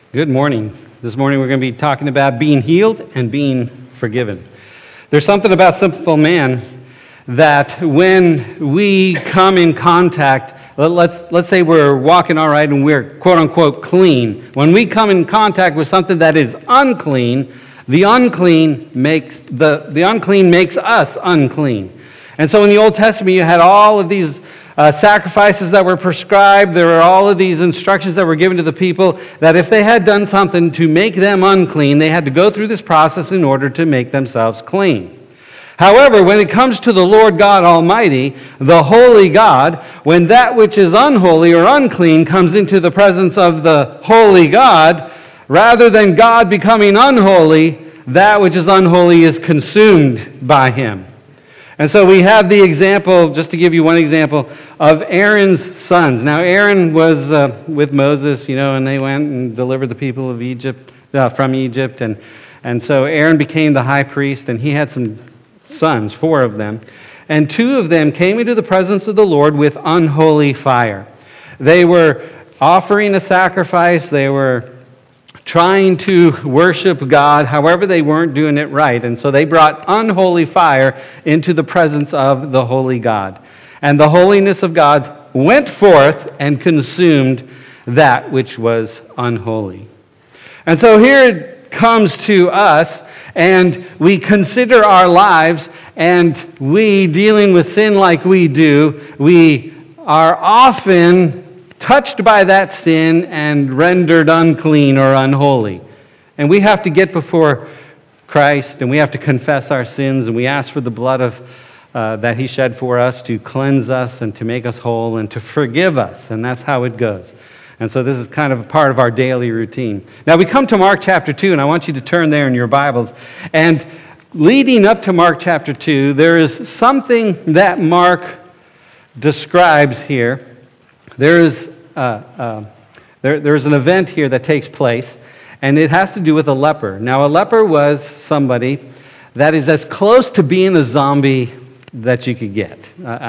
Good morning. This morning we're going to be talking about being healed and being forgiven. There's something about sinful man that when we come in contact, let's say we're walking all right and we're quote unquote clean. When we come in contact with something that is unclean, the unclean makes us unclean. And so in the Old Testament you had all of these sacrifices that were prescribed. There were all of these instructions that were given to the people that if they had done something to make them unclean, they had to go through this process in order to make themselves clean. However, when it comes to the Lord God Almighty, the holy God, when that which is unholy or unclean comes into the presence of the holy God, rather than God becoming unholy, that which is unholy is consumed by him. And so we have the example, just to give you one example, of Aaron's sons. Now Aaron was with Moses, and they went and delivered the people of Egypt from Egypt. And so Aaron became the high priest, and he had some sons, 4 of them. And 2 of them came into the presence of the Lord with unholy fire. They were offering a sacrifice. They were trying to worship God, however they weren't doing it right. And so they brought unholy fire into the presence of the holy God. And the holiness of God went forth and consumed that which was unholy. And so here it comes to us, and we consider our lives, and we, dealing with sin like we do, we are often touched by that sin and rendered unclean or unholy. And we have to get before Christ, and we have to confess our sins, and we ask for the blood of that he shed for us to cleanse us and to make us whole and to forgive us. And that's how it goes. And so this is kind of a part of our daily routine. Now we come to Mark chapter 2, and I want you to turn there in your Bibles. And leading up to Mark chapter 2, there is something that Mark describes here. There's an event here that takes place, and it has to do with a leper. Now, a leper was somebody that is as close to being a zombie that you could get.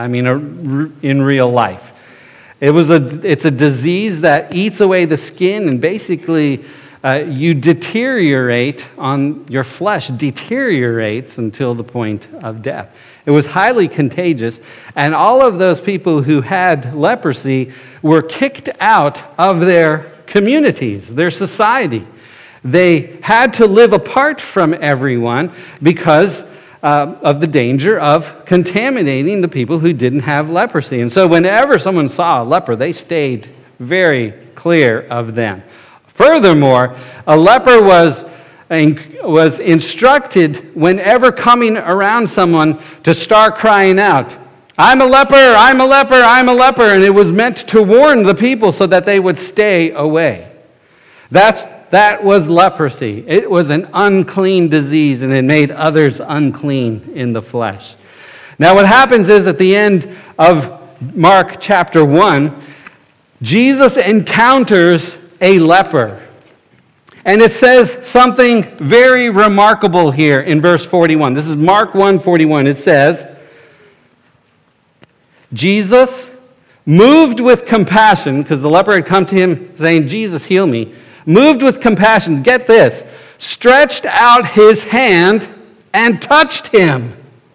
In real life. It's a disease that eats away the skin, and basically you deteriorate on your flesh, deteriorates until the point of death. It was highly contagious, and all of those people who had leprosy were kicked out of their communities, their society. They had to live apart from everyone because of the danger of contaminating the people who didn't have leprosy. And so whenever someone saw a leper, they stayed very clear of them. Furthermore, a leper was instructed whenever coming around someone to start crying out, "I'm a leper, I'm a leper, I'm a leper," and it was meant to warn the people so that they would stay away. That was leprosy. It was an unclean disease, and it made others unclean in the flesh. Now what happens is at the end of Mark chapter 1, Jesus encounters a leper. And it says something very remarkable here in verse 41. This is Mark 1:41. It says, Jesus, moved with compassion, because the leper had come to him saying, "Jesus, heal me," moved with compassion, get this, stretched out his hand and touched him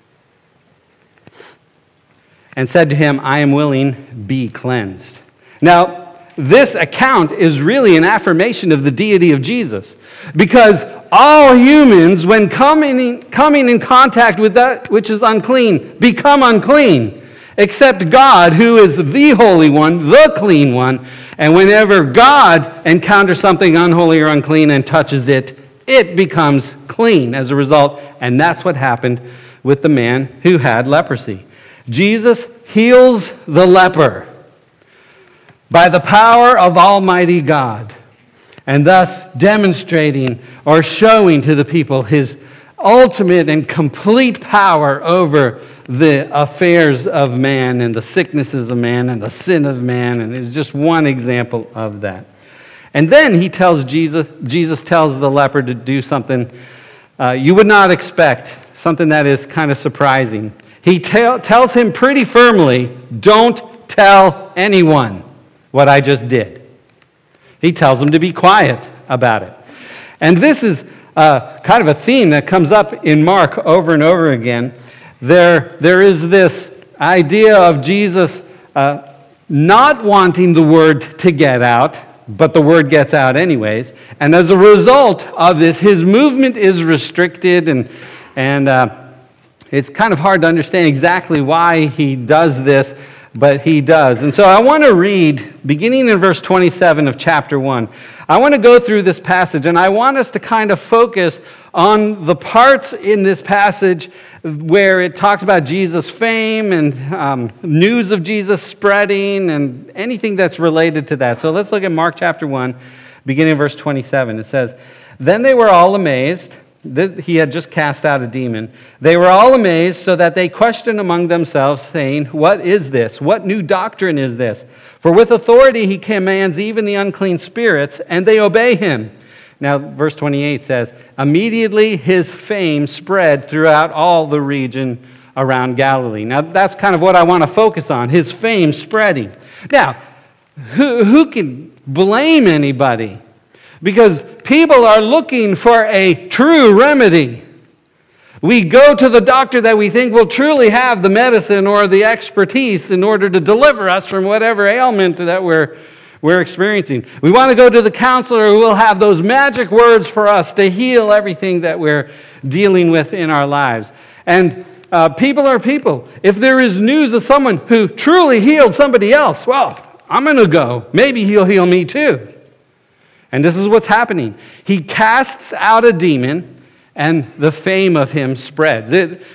and said to him, "I am willing, be cleansed." Now, this account is really an affirmation of the deity of Jesus, because all humans, when coming in contact with that which is unclean, become unclean, except God, who is the Holy One, the clean one. And whenever God encounters something unholy or unclean and touches it, it becomes clean as a result. And that's what happened with the man who had leprosy. Jesus heals the leper by the power of Almighty God, and thus demonstrating or showing to the people his ultimate and complete power over the affairs of man and the sicknesses of man and the sin of man, and it's just one example of that. And then Jesus tells the leper to do something you would not expect, something that is kind of surprising. He tells him pretty firmly, "Don't tell anyone what I just did." He tells him to be quiet. about it. And this is kind of a theme that comes up in Mark over and over again. There is this idea of Jesus not wanting the word to get out, but the word gets out anyways. And as a result of this, his movement is restricted, and it's kind of hard to understand exactly why he does this, but he does. And so I want to read, beginning in verse 27 of chapter 1. I want to go through this passage, and I want us to kind of focus on the parts in this passage where it talks about Jesus' fame and news of Jesus spreading and anything that's related to that. So let's look at Mark chapter 1, beginning in verse 27. It says, "Then they were all amazed." He had just cast out a demon. "They were all amazed, so that they questioned among themselves, saying, 'What is this? What new doctrine is this? For with authority he commands even the unclean spirits, and they obey him.'" Now, verse 28 says, "Immediately his fame spread throughout all the region around Galilee." Now, that's kind of what I want to focus on, his fame spreading. Now, who can blame anybody? Because people are looking for a true remedy. We go to the doctor that we think will truly have the medicine or the expertise in order to deliver us from whatever ailment that we're experiencing. We want to go to the counselor who will have those magic words for us to heal everything that we're dealing with in our lives. And people are people. If there is news of someone who truly healed somebody else, well, I'm going to go. Maybe he'll heal me too. And this is what's happening. He casts out a demon, and the fame of him spreads.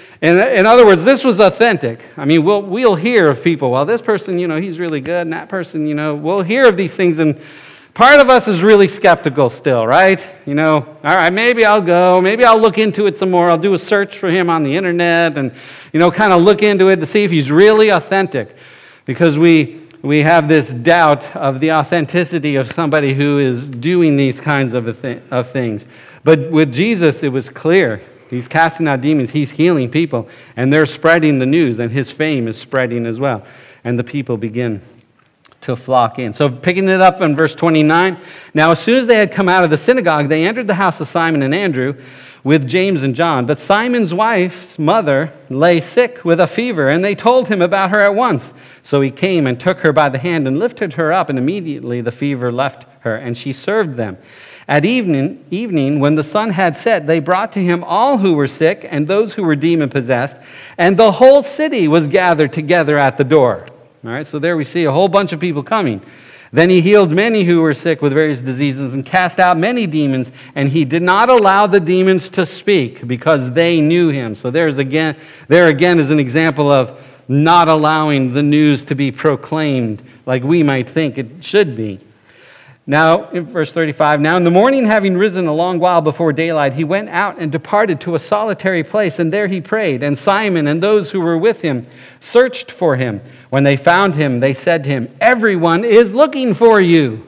In other words, this was authentic. I mean, we'll hear of people, well, this person, he's really good, and that person, we'll hear of these things, and part of us is really skeptical still, right? All right, maybe I'll go, maybe I'll look into it some more, I'll do a search for him on the internet, and, kind of look into it to see if he's really authentic, because we have this doubt of the authenticity of somebody who is doing these kinds of things. But with Jesus, it was clear. He's casting out demons, he's healing people, and they're spreading the news, and his fame is spreading as well. And the people begin to flock in. So picking it up in verse 29, "Now as soon as they had come out of the synagogue, they entered the house of Simon and Andrew with James and John. But Simon's wife's mother lay sick with a fever, and they told him about her at once. So he came and took her by the hand and lifted her up, and immediately the fever left her, and she served them. At evening, when the sun had set, they brought to him all who were sick and those who were demon-possessed, and the whole city was gathered together at the door." All right, so there we see a whole bunch of people coming. "Then he healed many who were sick with various diseases and cast out many demons, and he did not allow the demons to speak because they knew him." So there again is an example of not allowing the news to be proclaimed like we might think it should be. Now, in verse 35, "Now in the morning, having risen a long while before daylight, he went out and departed to a solitary place, and there he prayed. And Simon and those who were with him searched for him. When they found him, they said to him, 'Everyone is looking for you.'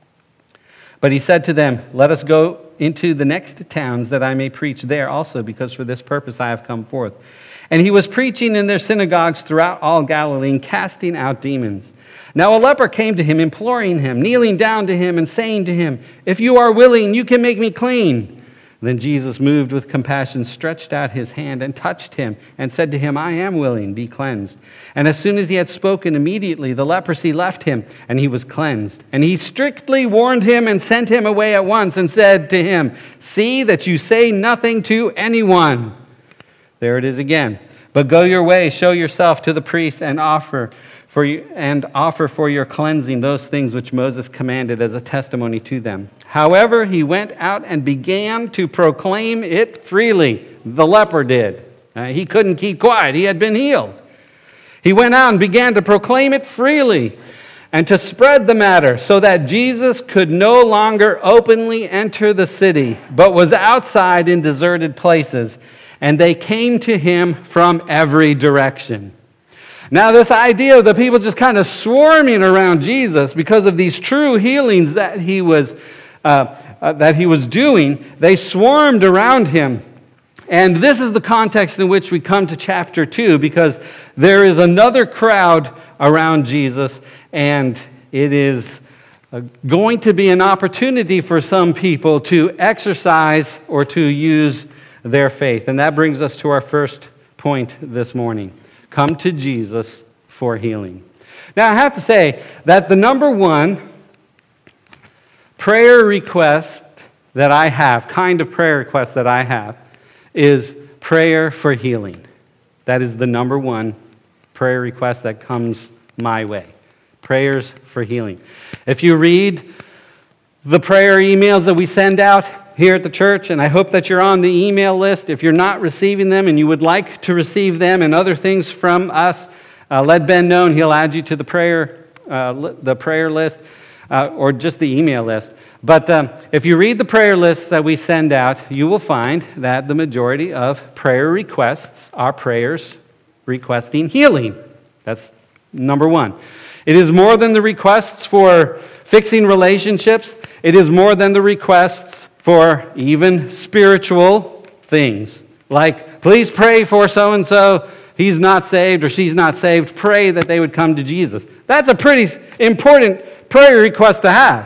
But he said to them, 'Let us go into the next towns, that I may preach there also, because for this purpose I have come forth.' And he was preaching in their synagogues throughout all Galilee, and casting out demons. Now a leper came to him, imploring him, kneeling down to him, and saying to him, 'If you are willing, you can make me clean.' Then Jesus, moved with compassion, stretched out his hand and touched him, and said to him, 'I am willing, be cleansed.' And as soon as he had spoken, immediately the leprosy left him, and he was cleansed. And he strictly warned him and sent him away at once, and said to him, 'See that you say nothing to anyone.'" There it is again. "But go your way, show yourself to the priest, and offer for your cleansing those things which Moses commanded as a testimony to them." However, he went out and began to proclaim it freely. The leper did. He couldn't keep quiet. He had been healed. He went out and began to proclaim it freely and to spread the matter, so that Jesus could no longer openly enter the city, but was outside in deserted places. And they came to him from every direction. Now, this idea of the people just kind of swarming around Jesus because of these true healings that he was doing, they swarmed around him. And this is the context in which we come to chapter 2, because there is another crowd around Jesus, and it is going to be an opportunity for some people to exercise or to use their faith. And that brings us to our first point this morning. Come to Jesus for healing. Now, I have to say that the number one prayer request that I have, kind of prayer request that I have, is prayer for healing. That is the number one prayer request that comes my way. Prayers for healing. If you read the prayer emails that we send out here at the church, and I hope that you're on the email list. If you're not receiving them and you would like to receive them and other things from us, let Ben know and he'll add you to the prayer list or just the email list. But if you read the prayer lists that we send out, you will find that the majority of prayer requests are prayers requesting healing. That's number one. It is more than the requests for fixing relationships. It is more than the requests for even spiritual things. Like, please pray for so-and-so. He's not saved or she's not saved. Pray that they would come to Jesus. That's a pretty important prayer request to have.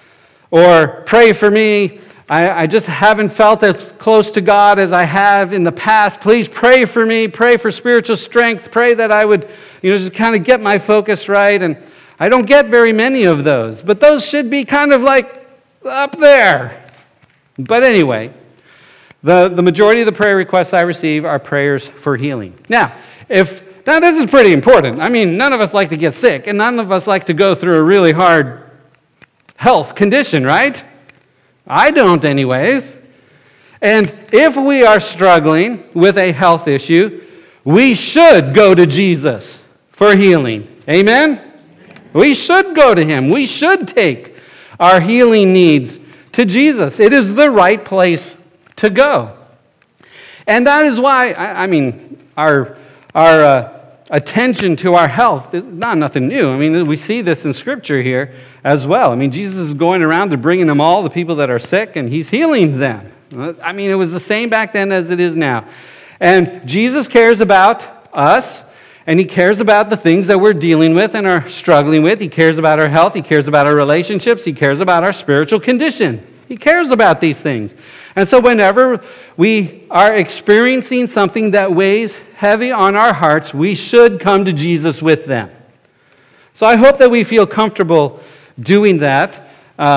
Or pray for me. I just haven't felt as close to God as I have in the past. Please pray for me. Pray for spiritual strength. Pray that I would, just kind of get my focus right. And I don't get very many of those. But those should be kind of like up there. But anyway, the majority of the prayer requests I receive are prayers for healing. Now, this is pretty important. I mean, none of us like to get sick. And none of us like to go through a really hard health condition, right? I don't anyways. And if we are struggling with a health issue, we should go to Jesus for healing. Amen? We should go to Him. We should take our healing needs to Jesus. It is the right place to go. And that is why, our attention to our health is not nothing new. I mean, we see this in Scripture here as well. I mean, Jesus is going around to bringing them all the people that are sick, and He's healing them. I mean, it was the same back then as it is now. And Jesus cares about us, and He cares about the things that we're dealing with and are struggling with. He cares about our health. He cares about our relationships. He cares about our spiritual condition. He cares about these things. And so whenever we are experiencing something that weighs heavy on our hearts, we should come to Jesus with them. So I hope that we feel comfortable doing that.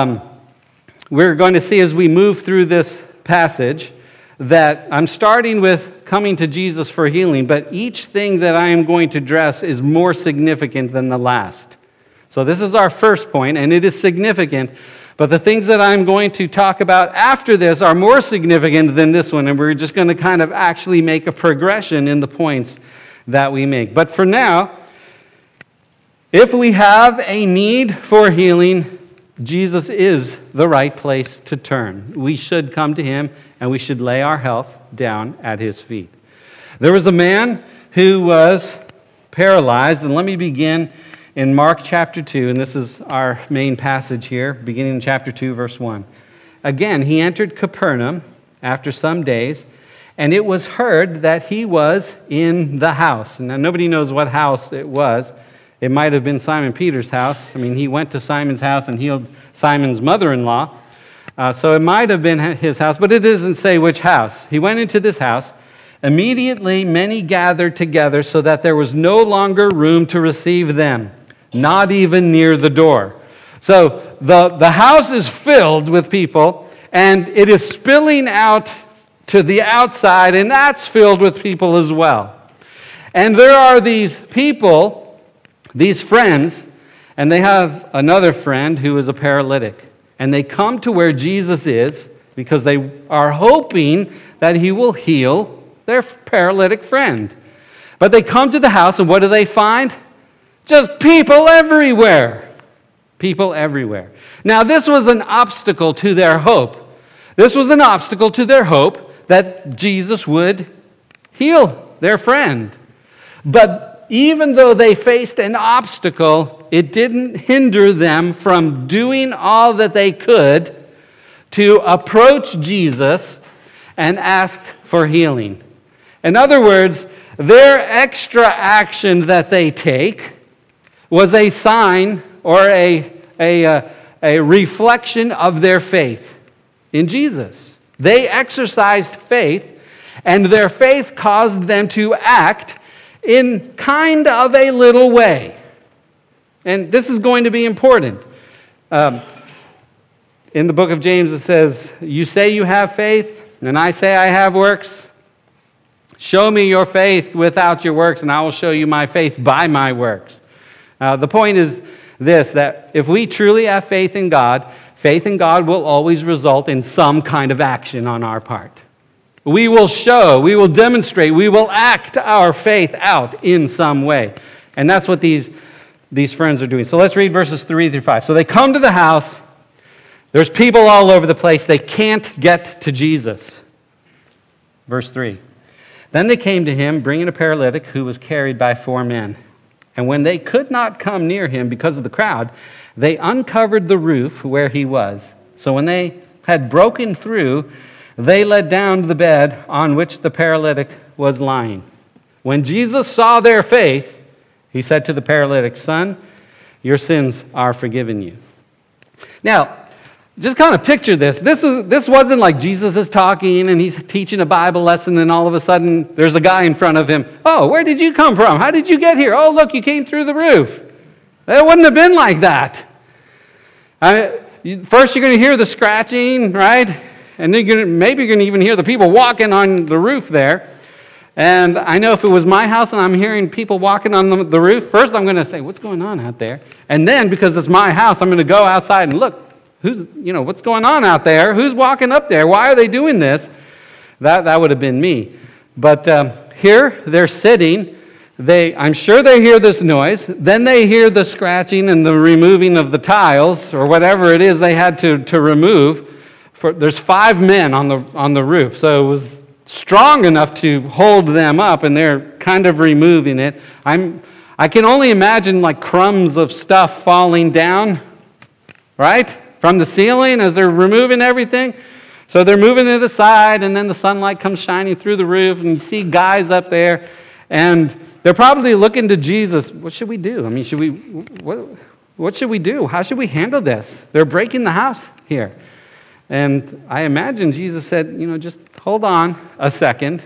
We're going to see as we move through this passage that I'm starting with coming to Jesus for healing, but each thing that I am going to address is more significant than the last. So this is our first point, and it is significant, but the things that I'm going to talk about after this are more significant than this one, and we're just going to kind of actually make a progression in the points that we make. But for now, if we have a need for healing, Jesus is the right place to turn. We should come to Him, and we should lay our health down at His feet. There was a man who was paralyzed, and let me begin in Mark chapter 2, and this is our main passage here, beginning in chapter 2, verse 1. Again, he entered Capernaum after some days, and it was heard that he was in the house. Now, nobody knows what house it was. It might have been Simon Peter's house. I mean, he went to Simon's house and healed Simon's mother-in-law. So it might have been his house, but it doesn't say which house. He went into this house. Immediately, many gathered together so that there was no longer room to receive them, not even near the door. So the house is filled with people, and it is spilling out to the outside, and that's filled with people as well. And there are these people, these friends, and they have another friend who is a paralytic. And they come to where Jesus is because they are hoping that He will heal their paralytic friend. But they come to the house, and what do they find? Just people everywhere. People everywhere. Now, this was an obstacle to their hope. This was an obstacle to their hope that Jesus would heal their friend. But even though they faced an obstacle, it didn't hinder them from doing all that they could to approach Jesus and ask for healing. In other words, their extra action that they take was a sign or a a reflection of their faith in Jesus. They exercised faith, and their faith caused them to act in kind of a little way. And this is going to be important. In the book of James, it says, "You say you have faith, and I say I have works. Show me your faith without your works, and I will show you my faith by my works." The point is this, that if we truly have faith in God will always result in some kind of action on our part. We will show, we will demonstrate, we will act our faith out in some way. And that's what these friends are doing. So let's read verses 3 through 5. So they come to the house. There's people all over the place. They can't get to Jesus. Verse 3. Then they came to him, bringing a paralytic who was carried by 4 men. And when they could not come near him because of the crowd, they uncovered the roof where he was. So when they had broken through, they led down the bed on which the paralytic was lying. When Jesus saw their faith, he said to the paralytic, "Son, your sins are forgiven you." Now, just kind of picture this. This wasn't like Jesus is talking and he's teaching a Bible lesson and all of a sudden there's a guy in front of him. "Oh, where did you come from? How did you get here? Oh, look, you came through the roof." It wouldn't have been like that. First you're going to hear the scratching, right? And then maybe you're going to even hear the people walking on the roof there. And I know if it was my house and I'm hearing people walking on the roof, first I'm going to say, "What's going on out there?" And then, because it's my house, I'm going to go outside and look. What's going on out there? Who's walking up there? Why are they doing this? That would have been me. But here they're sitting. I'm sure they hear this noise. Then they hear the scratching and the removing of the tiles or whatever it is they had to remove. There's 5 men on the roof, so it was strong enough to hold them up, and they're kind of removing it. I can only imagine like crumbs of stuff falling down, right, from the ceiling as they're removing everything. So they're moving to the side, and then the sunlight comes shining through the roof, and you see guys up there, and they're probably looking to Jesus. What should we do? I mean, what should we do? How should we handle this? They're breaking the house here. And I imagine Jesus said, just hold on a second.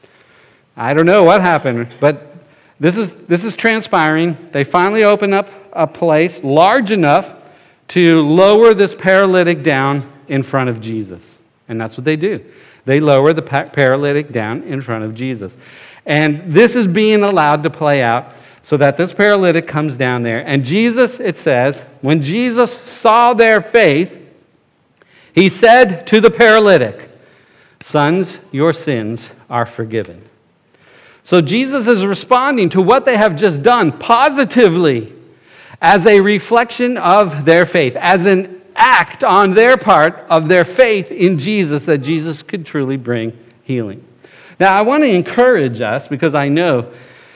I don't know what happened, but this is transpiring. They finally open up a place large enough to lower this paralytic down in front of Jesus. And that's what they do. They lower the paralytic down in front of Jesus. And this is being allowed to play out so that this paralytic comes down there. And Jesus, it says, when Jesus saw their faith, he said to the paralytic, "Sons, your sins are forgiven." So Jesus is responding to what they have just done positively as a reflection of their faith, as an act on their part of their faith in Jesus, that Jesus could truly bring healing. Now, I want to encourage us, because I know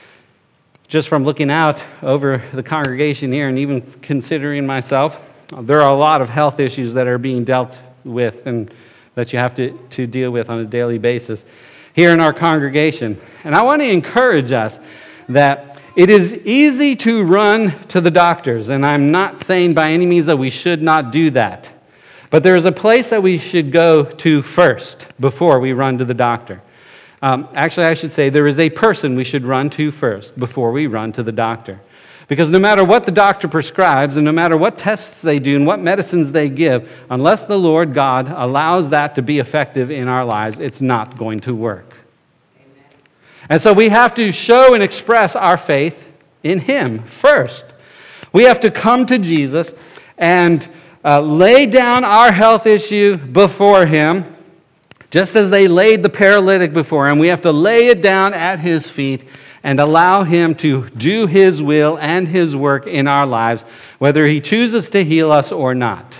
just from looking out over the congregation here and even considering myself, there are a lot of health issues that are being dealt with and that you have to deal with on a daily basis here in our congregation. And I want to encourage us that it is easy to run to the doctors, and I'm not saying by any means that we should not do that. But there is a place that we should go to first before we run to the doctor. Actually, I should say there is a person we should run to first before we run to the doctor. Because no matter what the doctor prescribes and no matter what tests they do and what medicines they give, unless the Lord God allows that to be effective in our lives, it's not going to work. Amen. And so we have to show and express our faith in Him first. We have to come to Jesus and lay down our health issue before Him, just as they laid the paralytic before Him. We have to lay it down at His feet and allow Him to do His will and His work in our lives, whether He chooses to heal us or not.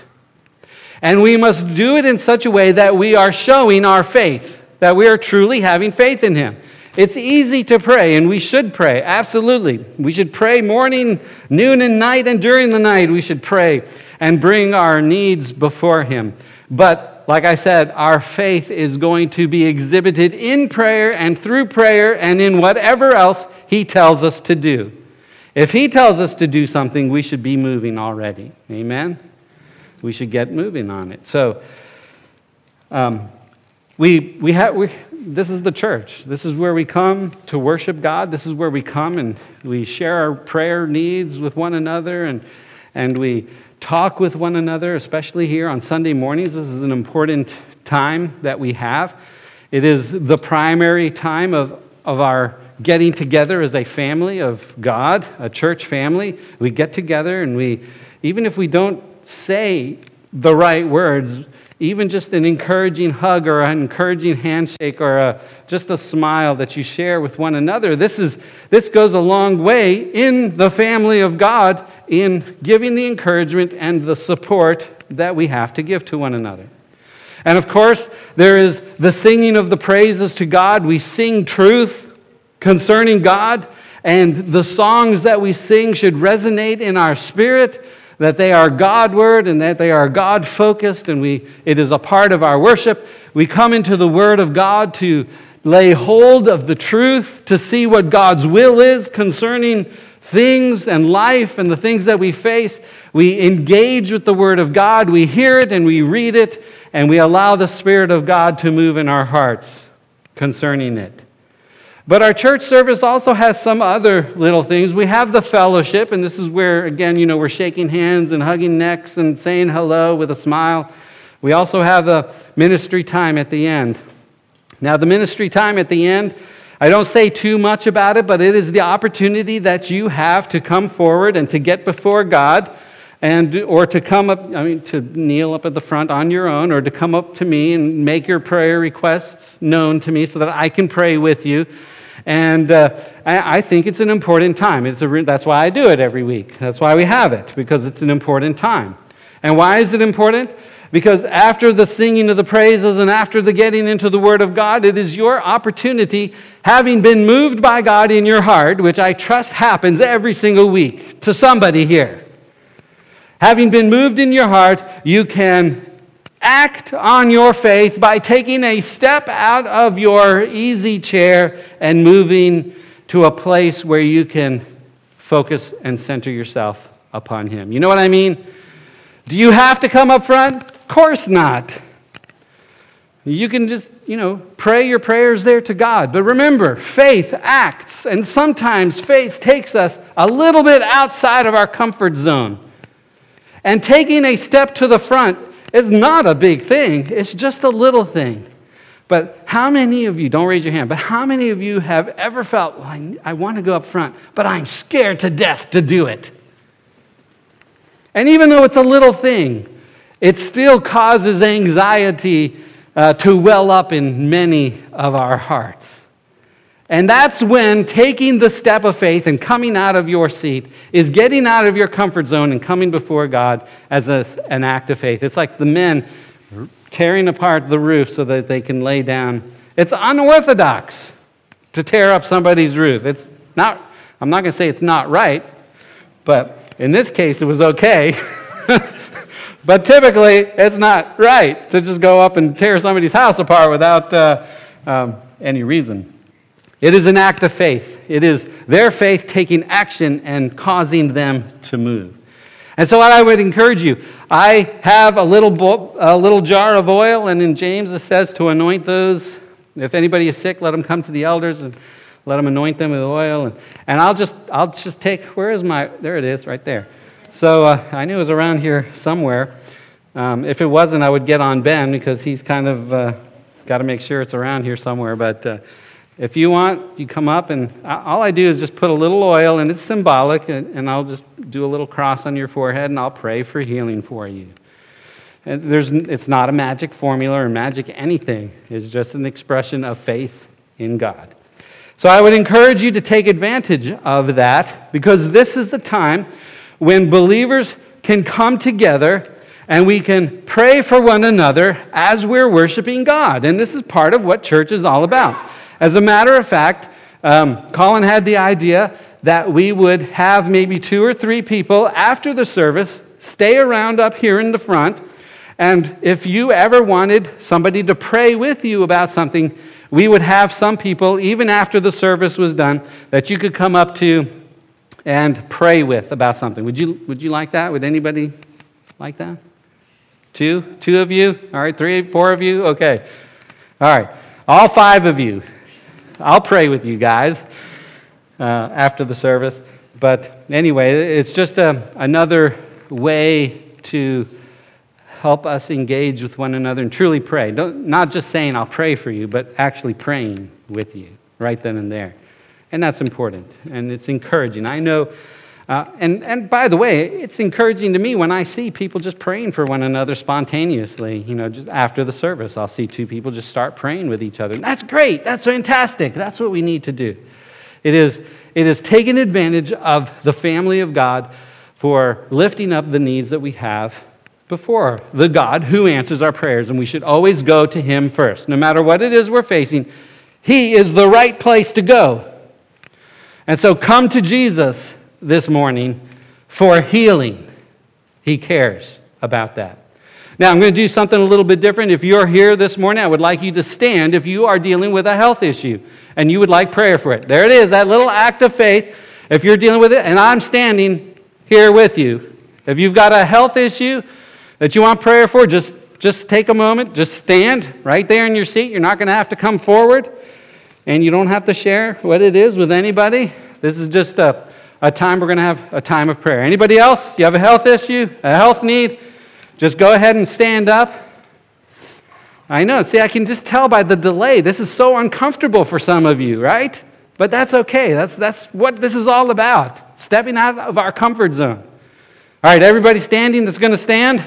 And we must do it in such a way that we are showing our faith, that we are truly having faith in Him. It's easy to pray, and we should pray, absolutely. We should pray morning, noon, and night, and during the night we should pray and bring our needs before Him. But like I said, our faith is going to be exhibited in prayer and through prayer and in whatever else He tells us to do. If He tells us to do something, we should be moving already. Amen? we should get moving on it. So this is the church. This is where we come to worship God. This is where we come and we share our prayer needs with one another, and we talk with one another, especially here on Sunday mornings. This is an important time that we have. It is the primary time of our getting together as a family of God, a church family. We get together and even if we don't say the right words, even just an encouraging hug or an encouraging handshake or just a smile that you share with one another, this goes a long way in the family of God in giving the encouragement and the support that we have to give to one another. And of course, there is the singing of the praises to God. We sing truth concerning God, and the songs that we sing should resonate in our spirit, that they are God-word and that they are God-focused, and it is a part of our worship. We come into the Word of God to lay hold of the truth, to see what God's will is concerning things and life and the things that we face. We engage with the Word of God, we hear it and we read it, and we allow the Spirit of God to move in our hearts concerning it. But our church service also has some other little things. We have the fellowship, and this is where, again, we're shaking hands and hugging necks and saying hello with a smile. We also have the ministry time at the end. Now, the ministry time at the end, I don't say too much about it, but it is the opportunity that you have to come forward and to get before God, or to come up, to kneel up at the front on your own, or to come up to me and make your prayer requests known to me so that I can pray with you. And I think it's an important time. That's why I do it every week. That's why we have it, because it's an important time. And why is it important? Because after the singing of the praises and after the getting into the Word of God, it is your opportunity, having been moved by God in your heart, which I trust happens every single week to somebody here. Having been moved in your heart, you can act on your faith by taking a step out of your easy chair and moving to a place where you can focus and center yourself upon Him. You know what I mean? Do you have to come up front? Of course not. You can just, pray your prayers there to God. But remember, faith acts, and sometimes faith takes us a little bit outside of our comfort zone. And taking a step to the front is not a big thing. It's just a little thing. But how many of you, don't raise your hand, but how many of you have ever felt, I want to go up front, but I'm scared to death to do it? And even though it's a little thing, it still causes anxiety to well up in many of our hearts. And that's when taking the step of faith and coming out of your seat is getting out of your comfort zone and coming before God as an act of faith. It's like the men tearing apart the roof so that they can lay down. It's unorthodox to tear up somebody's roof. It's not. I'm not going to say it's not right, but in this case it was okay. But typically it's not right to just go up and tear somebody's house apart without any reason. It is an act of faith. It is their faith taking action and causing them to move. And so what I would encourage you, I have a little jar of oil, and in James it says to anoint those. If anybody is sick, let them come to the elders and let them anoint them with oil. And I'll just take, there it is, right there. So I knew it was around here somewhere. If it wasn't, I would get on Ben, because he's kind of got to make sure it's around here somewhere. But if you want, you come up, and all I do is just put a little oil, and it's symbolic, and I'll just do a little cross on your forehead, and I'll pray for healing for you. And it's not a magic formula or magic anything. It's just an expression of faith in God. So I would encourage you to take advantage of that, because this is the time when believers can come together and we can pray for one another as we're worshiping God. And this is part of what church is all about. As a matter of fact, Colin had the idea that we would have maybe 2 or 3 people after the service stay around up here in the front. And if you ever wanted somebody to pray with you about something, we would have some people, even after the service was done, that you could come up to and pray with about something. Would you like that? Would anybody like that? Two? Two of you? All right, three, four of you? Okay. All right. All five of you. I'll pray with you guys after the service. But anyway, it's just another way to help us engage with one another and truly pray. Not just saying, I'll pray for you, but actually praying with you right then and there. And that's important, and it's encouraging. I know, and by the way, it's encouraging to me when I see people just praying for one another spontaneously. Just after the service, I'll see two people just start praying with each other. And that's great. That's fantastic. That's what we need to do. It is taking advantage of the family of God for lifting up the needs that we have before the God who answers our prayers, and we should always go to Him first. No matter what it is we're facing, He is the right place to go. And so come to Jesus this morning for healing. He cares about that. Now, I'm going to do something a little bit different. If you're here this morning, I would like you to stand if you are dealing with a health issue and you would like prayer for it. There it is, that little act of faith. If you're dealing with it, and I'm standing here with you. If you've got a health issue that you want prayer for, just take a moment, just stand right there in your seat. You're not going to have to come forward, and you don't have to share what it is with anybody. This is just a time we're going to have a time of prayer. Anybody else? You have a health issue, a health need? Just go ahead and stand up. I know. See, I can just tell by the delay. This is so uncomfortable for some of you, right? But that's okay. That's what this is all about. Stepping out of our comfort zone. All right, everybody standing that's going to stand?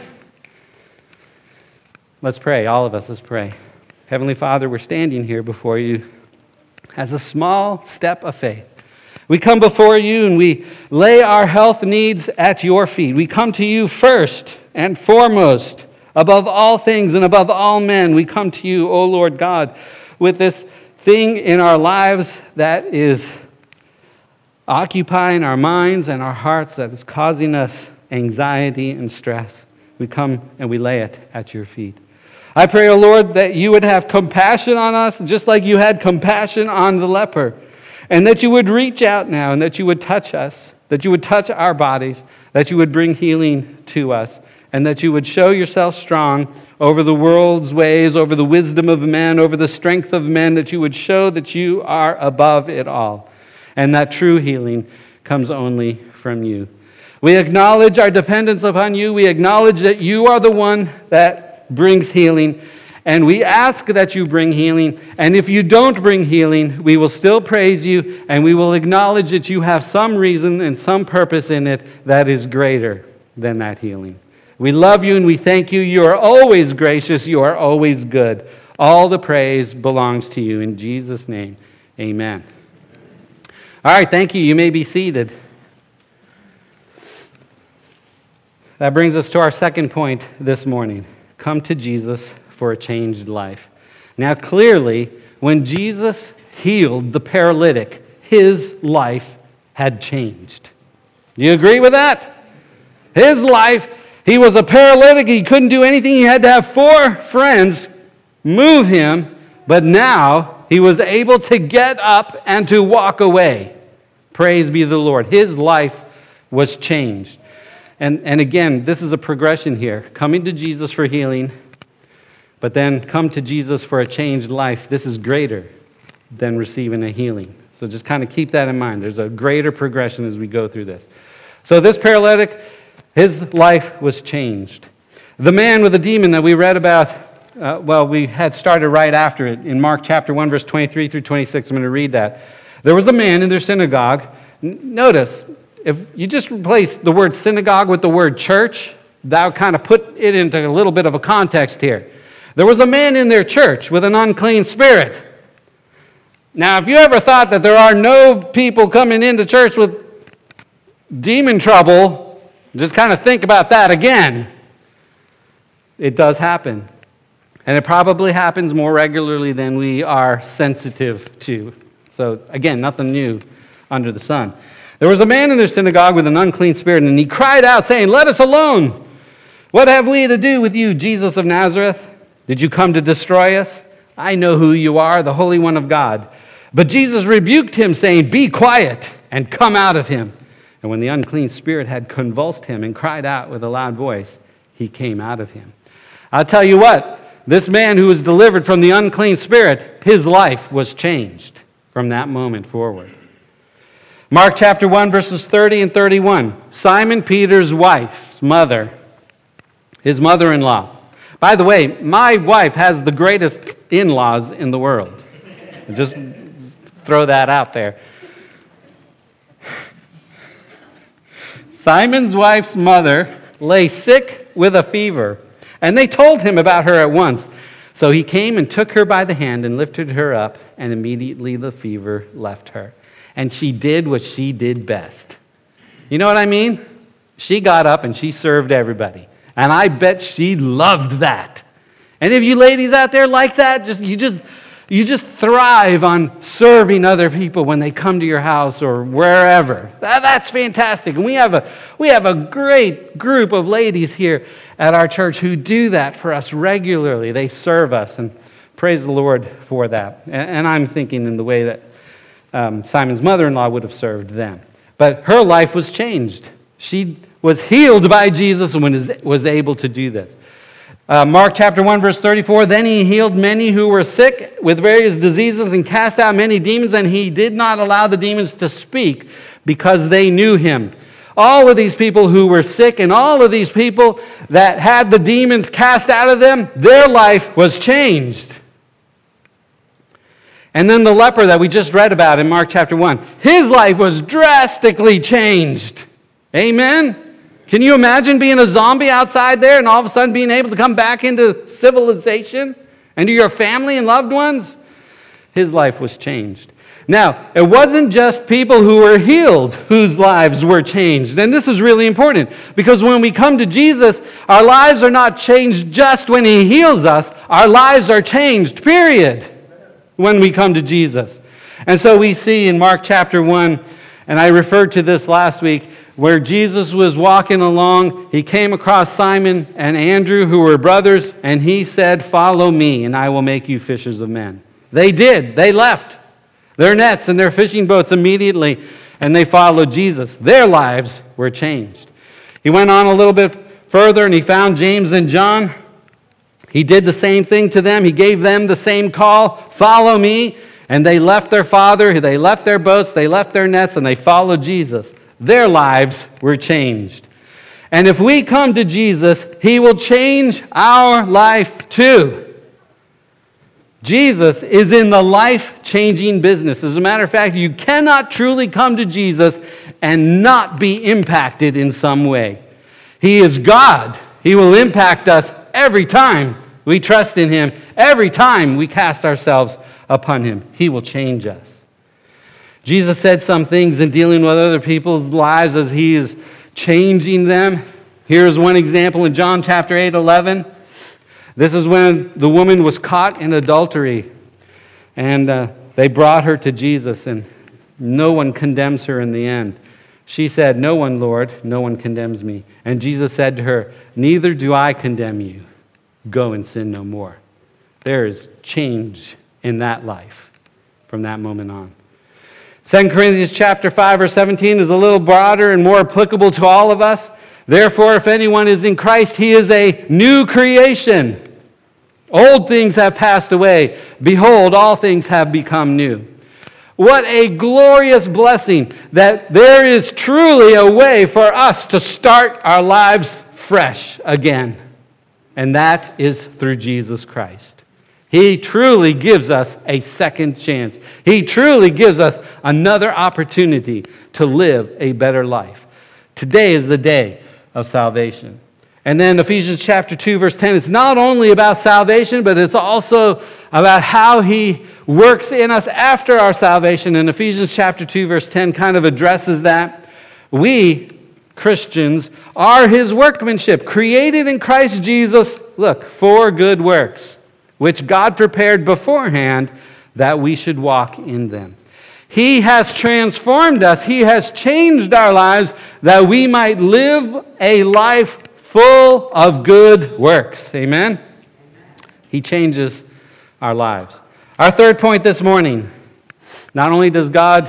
Let's pray. All of us, let's pray. Heavenly Father, we're standing here before you as a small step of faith. We come before you and we lay our health needs at your feet. We come to you first and foremost, above all things and above all men. We come to you, O Lord God, with this thing in our lives that is occupying our minds and our hearts, that is causing us anxiety and stress. We come and we lay it at your feet. I pray, O Lord, that you would have compassion on us, just like you had compassion on the leper, and that you would reach out now and that you would touch us, that you would touch our bodies, that you would bring healing to us, and that you would show yourself strong over the world's ways, over the wisdom of men, over the strength of men, that you would show that you are above it all, and that true healing comes only from you. We acknowledge our dependence upon you. We acknowledge that you are the one that brings healing, and we ask that you bring healing. And if you don't bring healing, we will still praise you, and we will acknowledge that you have some reason and some purpose in it that is greater than that healing. We love you and we thank you. You are always gracious. You are always good. All the praise belongs to you. In Jesus' name, amen. All right, thank you. You may be seated. That brings us to our second point this morning. Come to Jesus for a changed life. Now, clearly, when Jesus healed the paralytic, his life had changed. Do you agree with that? His life, he was a paralytic. He couldn't do anything. He had to have 4 friends move him, but now he was able to get up and to walk away. Praise be the Lord. His life was changed. And again, this is a progression here. Coming to Jesus for healing, but then come to Jesus for a changed life. This is greater than receiving a healing. So just kind of keep that in mind. There's a greater progression as we go through this. So this paralytic, his life was changed. The man with the demon that we read about, we had started right after it in Mark chapter 1, verse 23 through 26. I'm going to read that. There was a man in their synagogue. Notice, if you just replace the word synagogue with the word church, that would kind of put it into a little bit of a context here. There was a man in their church with an unclean spirit. Now, if you ever thought that there are no people coming into church with demon trouble, just kind of think about that again. It does happen. And it probably happens more regularly than we are sensitive to. So, again, nothing new under the sun. There was a man in their synagogue with an unclean spirit, and he cried out, saying, "Let us alone! What have we to do with you, Jesus of Nazareth? Did you come to destroy us? I know who you are, the Holy One of God." But Jesus rebuked him, saying, "Be quiet, and come out of him." And when the unclean spirit had convulsed him and cried out with a loud voice, he came out of him. I'll tell you what, this man who was delivered from the unclean spirit, his life was changed from that moment forward. Mark chapter 1, verses 30 and 31. Simon Peter's wife's mother, his mother-in-law. By the way, my wife has the greatest in-laws in the world. Just throw that out there. Simon's wife's mother lay sick with a fever, and they told him about her at once. So he came and took her by the hand and lifted her up, and immediately the fever left her. And she did what she did best. You know what I mean? She got up and she served everybody. And I bet she loved that. And if you ladies out there like that, you just thrive on serving other people when they come to your house or wherever. That's fantastic. And we have a great group of ladies here at our church who do that for us regularly. They serve us, and praise the Lord for that. And I'm thinking in the way that Simon's mother-in-law would have served them. But her life was changed. She was healed by Jesus and was able to do this. Mark chapter 1, verse 34, then he healed many who were sick with various diseases and cast out many demons, and he did not allow the demons to speak because they knew him. All of these people who were sick and all of these people that had the demons cast out of them, their life was changed. And then the leper that we just read about in Mark chapter 1, his life was drastically changed. Amen? Can you imagine being a zombie outside there and all of a sudden being able to come back into civilization and to your family and loved ones? His life was changed. Now, it wasn't just people who were healed whose lives were changed. And this is really important because when we come to Jesus, our lives are not changed just when he heals us. Our lives are changed, period, when we come to Jesus. And so we see in Mark chapter 1, and I referred to this last week, where Jesus was walking along, he came across Simon and Andrew, who were brothers, and he said, "Follow me, and I will make you fishers of men." They did. They left their nets and their fishing boats immediately, and they followed Jesus. Their lives were changed. He went on a little bit further, and he found James and John. He did the same thing to them. He gave them the same call, "Follow me." And they left their father, they left their boats, they left their nets, and they followed Jesus. Their lives were changed. And if we come to Jesus, he will change our life too. Jesus is in the life-changing business. As a matter of fact, you cannot truly come to Jesus and not be impacted in some way. He is God. He will impact us every time we trust in him. Every time we cast ourselves upon him, he will change us. Jesus said some things in dealing with other people's lives as he is changing them. Here's one example in John chapter 8:11. This is when the woman was caught in adultery, and they brought her to Jesus, and no one condemns her in the end. She said, "No one, Lord, no one condemns me." And Jesus said to her, "Neither do I condemn you. Go and sin no more." There is change in that life from that moment on. 2 Corinthians chapter 5, verse 17 is a little broader and more applicable to all of us. Therefore, if anyone is in Christ, he is a new creation. Old things have passed away. Behold, all things have become new. What a glorious blessing that there is truly a way for us to start our lives fresh again. And that is through Jesus Christ. He truly gives us a second chance. He truly gives us another opportunity to live a better life. Today is the day of salvation. And then Ephesians chapter 2, verse 10, it's not only about salvation, but it's also about how he works in us after our salvation. And Ephesians chapter 2, verse 10 kind of addresses that. We, Christians, are his workmanship, created in Christ Jesus, look, for good works, which God prepared beforehand that we should walk in them. He has transformed us. He has changed our lives that we might live a life full of good works. Amen? He changes our lives. Our third point this morning, not only does God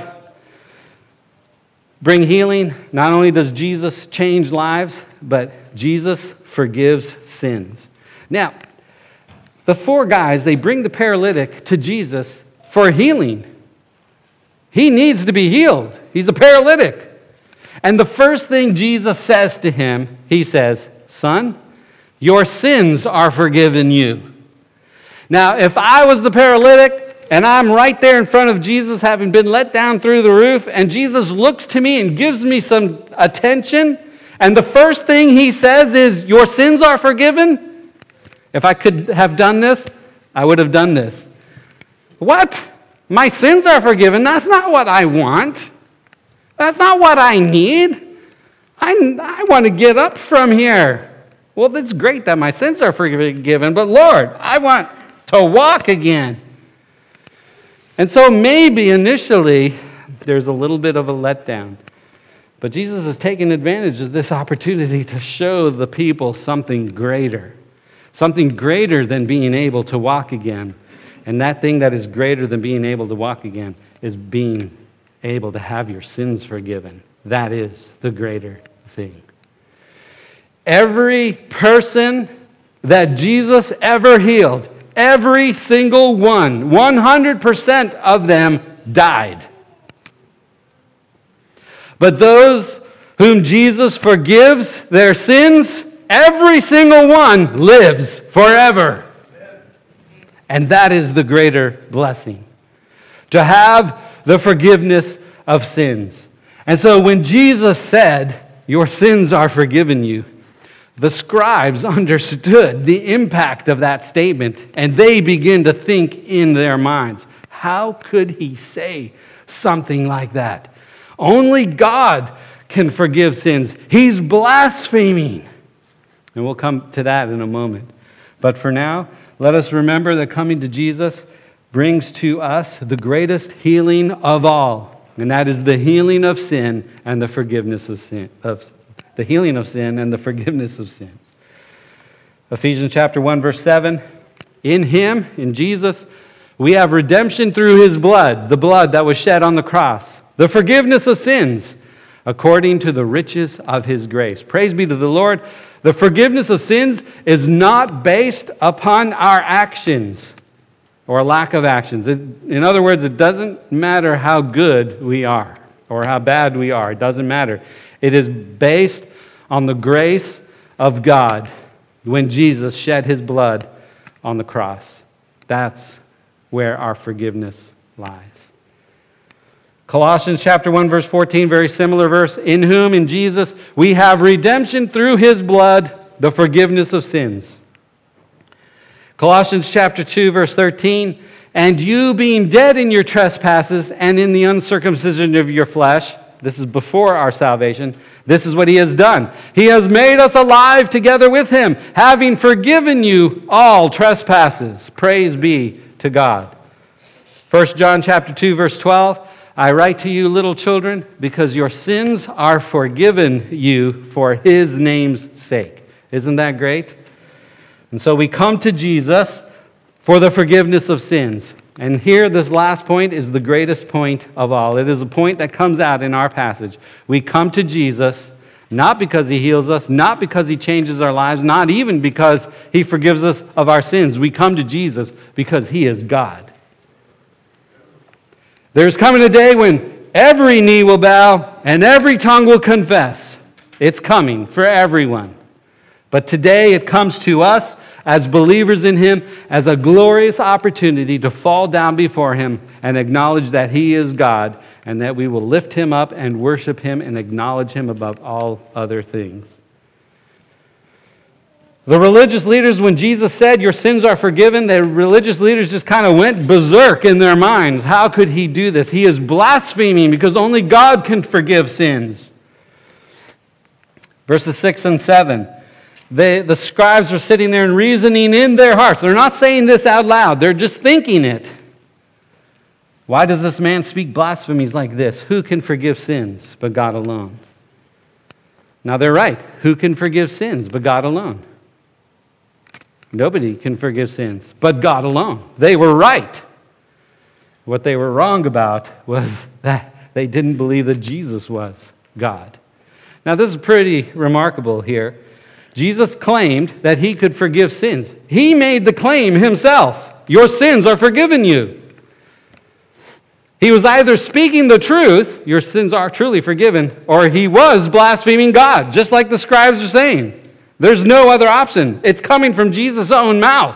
bring healing, not only does Jesus change lives, but Jesus forgives sins. Now, the four guys, they bring the paralytic to Jesus for healing. He needs to be healed. He's a paralytic. And the first thing Jesus says to him, he says, "Son, your sins are forgiven you." Now, if I was the paralytic and I'm right there in front of Jesus having been let down through the roof, and Jesus looks to me and gives me some attention, and the first thing he says is, "Your sins are forgiven," if I could have done this, I would have done this. What? My sins are forgiven? That's not what I want. That's not what I need. I want to get up from here. Well, it's great that my sins are forgiven, but Lord, I want to walk again. And so maybe initially there's a little bit of a letdown. But Jesus is taking advantage of this opportunity to show the people something greater than being able to walk again. And that thing that is greater than being able to walk again is being able to have your sins forgiven. That is the greater thing. Every person that Jesus ever healed, every single one, 100% of them died. But those whom Jesus forgives their sins, every single one lives forever. And that is the greater blessing, to have the forgiveness of sins. And so when Jesus said, "Your sins are forgiven you," the scribes understood the impact of that statement, and they begin to think in their minds, how could he say something like that? Only God can forgive sins. He's blaspheming. And we'll come to that in a moment. But for now, let us remember that coming to Jesus brings to us the greatest healing of all, and that is the healing of sin and the forgiveness of sin. The healing of sin and the forgiveness of sins. Ephesians chapter 1, verse 7. In Him, in Jesus, we have redemption through His blood, the blood that was shed on the cross, the forgiveness of sins, according to the riches of His grace. Praise be to the Lord. The forgiveness of sins is not based upon our actions or lack of actions. In other words, it doesn't matter how good we are or how bad we are. It doesn't matter. It is based on the grace of God when Jesus shed His blood on the cross. That's where our forgiveness lies. Colossians chapter 1, verse 14, very similar verse. In whom, in Jesus, we have redemption through His blood, the forgiveness of sins. Colossians chapter 2, verse 13. And you being dead in your trespasses and in the uncircumcision of your flesh, this is before our salvation, this is what He has done. He has made us alive together with Him, having forgiven you all trespasses. Praise be to God. 1 John chapter 2, verse 12. I write to you, little children, because your sins are forgiven you for His name's sake. Isn't that great? And so we come to Jesus for the forgiveness of sins. And here, this last point is the greatest point of all. It is a point that comes out in our passage. We come to Jesus not because He heals us, not because He changes our lives, not even because He forgives us of our sins. We come to Jesus because He is God. There's coming a day when every knee will bow and every tongue will confess. It's coming for everyone. But today it comes to us as believers in Him as a glorious opportunity to fall down before Him and acknowledge that He is God and that we will lift Him up and worship Him and acknowledge Him above all other things. The religious leaders, when Jesus said, your sins are forgiven, the religious leaders just kind of went berserk in their minds. How could He do this? He is blaspheming because only God can forgive sins. Verses 6 and 7. The scribes are sitting there and reasoning in their hearts. They're not saying this out loud. They're just thinking it. Why does this man speak blasphemies like this? Who can forgive sins but God alone? Now they're right. Who can forgive sins but God alone? Nobody can forgive sins but God alone. They were right. What they were wrong about was that they didn't believe that Jesus was God. Now this is pretty remarkable here. Jesus claimed that he could forgive sins. He made the claim himself. Your sins are forgiven you. He was either speaking the truth, your sins are truly forgiven, or he was blaspheming God, just like the scribes are saying. There's no other option. It's coming from Jesus' own mouth.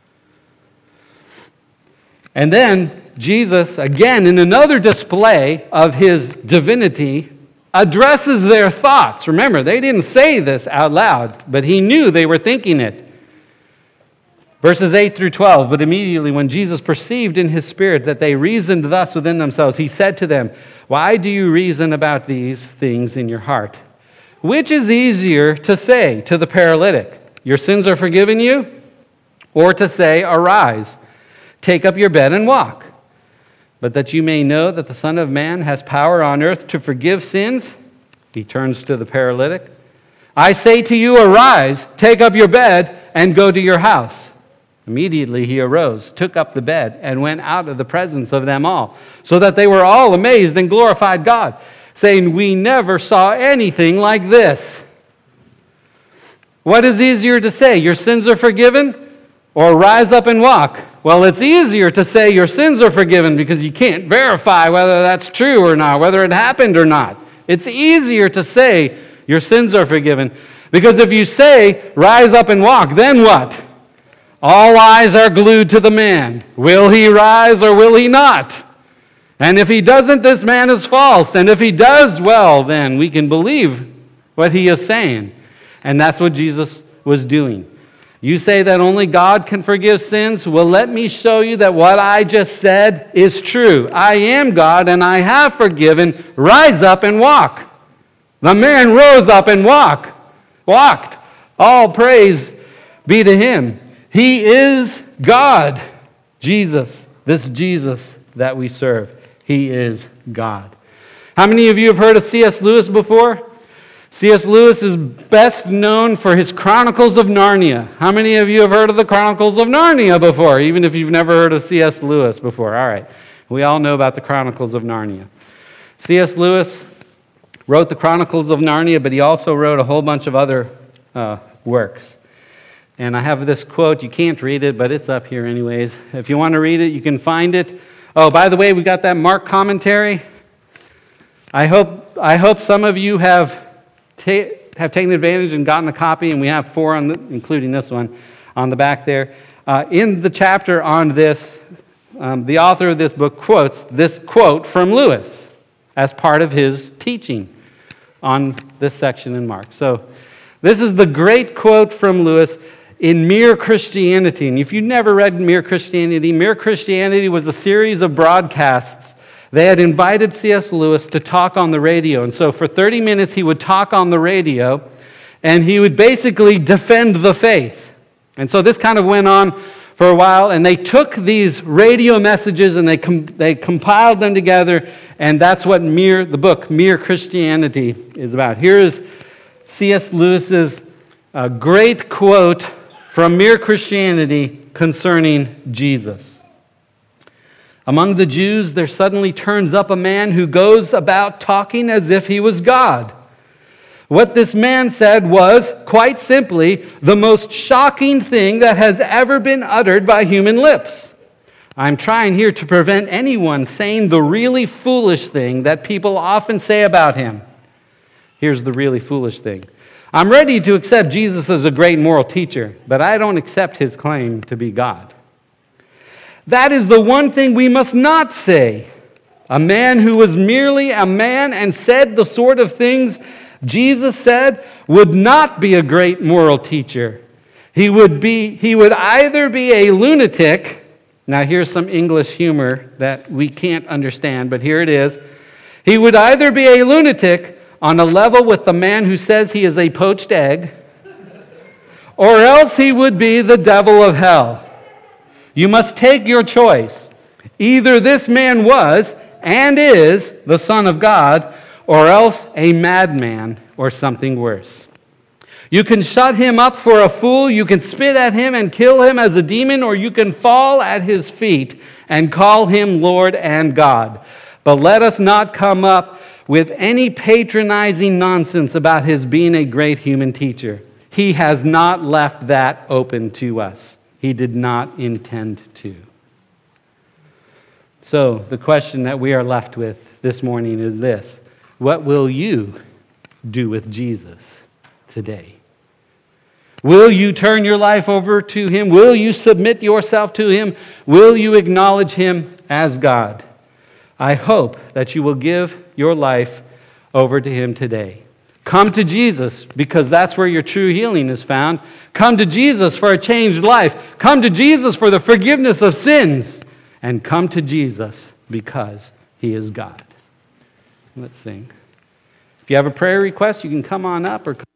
And then Jesus, again, in another display of his divinity, addresses their thoughts. Remember, they didn't say this out loud, but he knew they were thinking it. Verses 8 through 12, but immediately when Jesus perceived in his spirit that they reasoned thus within themselves, he said to them, "Why do you reason about these things in your heart? Which is easier to say to the paralytic, 'Your sins are forgiven you,' or to say, 'Arise, take up your bed and walk'? But that you may know that the Son of Man has power on earth to forgive sins," he turns to the paralytic, "I say to you, arise, take up your bed, and go to your house." Immediately he arose, took up the bed, and went out of the presence of them all, so that they were all amazed and glorified God, saying, "We never saw anything like this." What is easier to say, "Your sins are forgiven," or "Rise up and walk"? Well, it's easier to say your sins are forgiven because you can't verify whether that's true or not, whether it happened or not. It's easier to say your sins are forgiven because if you say, "Rise up and walk," then what? All eyes are glued to the man. Will he rise or will he not? And if he doesn't, this man is false. And if he does, well, then we can believe what he is saying. And that's what Jesus was doing. You say that only God can forgive sins? Well, let me show you that what I just said is true. I am God and I have forgiven. Rise up and walk. The man rose up and walked. All praise be to him. He is God. Jesus, this Jesus that we serve, he is God. How many of you have heard of C.S. Lewis before? C.S. Lewis is best known for his Chronicles of Narnia. How many of you have heard of the Chronicles of Narnia before, even if you've never heard of C.S. Lewis before? All right. We all know about the Chronicles of Narnia. C.S. Lewis wrote the Chronicles of Narnia, but he also wrote a whole bunch of other works. And I have this quote. You can't read it, but it's up here anyways. If you want to read it, you can find it. Oh, by the way, we got that Mark commentary. I hope some of you have taken advantage and gotten a copy, and we have 4, including this one, on the back there. In the chapter on this, the author of this book quotes this quote from Lewis as part of his teaching on this section in Mark. So this is the great quote from Lewis in Mere Christianity. And if you've never read Mere Christianity was a series of broadcasts. They had invited C.S. Lewis to talk on the radio. And so for 30 minutes he would talk on the radio, and he would basically defend the faith. And so this kind of went on for a while, and they took these radio messages and they compiled them together, and that's what the book Mere Christianity is about. Here is C.S. Lewis's great quote from Mere Christianity concerning Jesus. Among the Jews, there suddenly turns up a man who goes about talking as if he was God. What this man said was, quite simply, the most shocking thing that has ever been uttered by human lips. I'm trying here to prevent anyone saying the really foolish thing that people often say about him. Here's the really foolish thing. I'm ready to accept Jesus as a great moral teacher, but I don't accept his claim to be God. That is the one thing we must not say. A man who was merely a man and said the sort of things Jesus said would not be a great moral teacher. He would either be a lunatic. Now here's some English humor that we can't understand, but here it is. He would either be a lunatic on a level with the man who says he is a poached egg, or else he would be the devil of hell. You must take your choice. Either this man was and is the Son of God, or else a madman or something worse. You can shut him up for a fool, you can spit at him and kill him as a demon, or you can fall at his feet and call him Lord and God. But let us not come up with any patronizing nonsense about his being a great human teacher. He has not left that open to us. He did not intend to. So the question that we are left with this morning is this: what will you do with Jesus today? Will you turn your life over to Him? Will you submit yourself to Him? Will you acknowledge Him as God? I hope that you will give your life over to Him today. Come to Jesus, because that's where your true healing is found. Come to Jesus for a changed life. Come to Jesus for the forgiveness of sins. And come to Jesus because He is God. Let's sing. If you have a prayer request, you can come on up or